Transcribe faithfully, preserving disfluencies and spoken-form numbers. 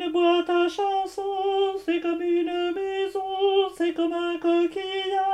bois ta chanson, c'est comme une maison, c'est comme un coquillage.